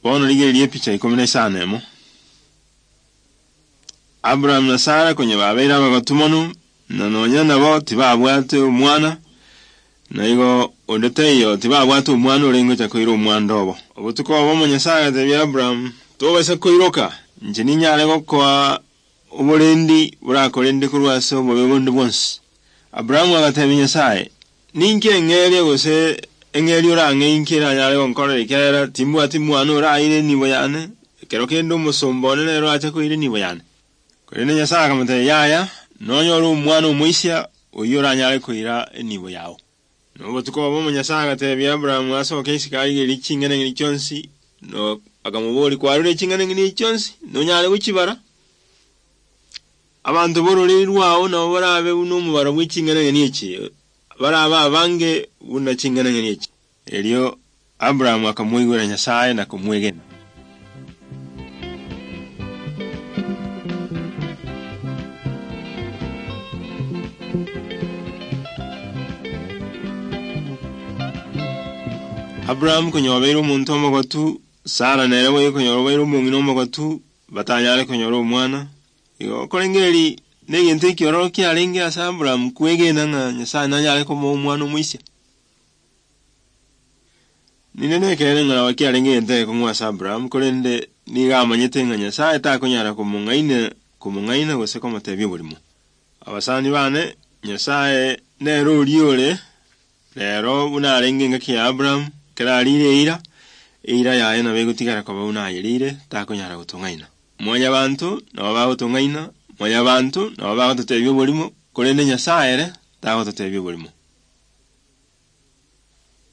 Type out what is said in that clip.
bono ligerie picha 15 emo. Abraham na Sara kwenye babeera bagatumonu na nonya nabo tibabwate omwana na igo ondeteyo tibabwate omwana olengo chakoira omwana obo obutuko obo Nyasaye atebya Abraham tobese koiroka nje ninyale gokwa obulendi burakolende kurwasa obubegondi bwonsi. Abraham agatebya Nyasaye ninke engeri gose engeri orange inkira nyale onkorere kera timbwati mwana oraire nibo yane kero kendo musombone lero achakoire nibo yane. Kwene Nyasaye akamutebya yaya nonyora omwana omwisya oyora nyale koira enibo yawo. No butuko obo Nyasaye agatebya Abraham asoke isikaye lichingene ngilichonsi no akamuboli kwarure chingene ngilichonsi no nyale kuchibara. Abantu borolirwawo no barabe buno mubara bw'ikingene ngiki baraba abange buna chingene ngiki. Elio Abraham akamwigura Nyasaye na kumwegena. Abraham kunyobeiro omuntu omugatu, Sara nerewe kunyobeiro omuntu omugatu, batanyale kunyoro omwana. Igo kolengeri negente kyoro kyalenge asa Abraham kwegena nga Nyasaye nanyale ko omwana omwisya. Ninene kere nga wakyalenge ente ko mwasa Abraham kolende niga amanyete nga Nyasaye takonyara ko mungaina gose ko matebyo bulimo. Abasani bane Nyasaye nero liole lero bunalenge nga kya Abraham kera lire ira yaye na begutigara ko bunayirire takonyara gutungaina. Moya bantu na bagutungaina, moya bantu na bagutebyo bulimo kolende Nyasaye re takotebyo bulimo.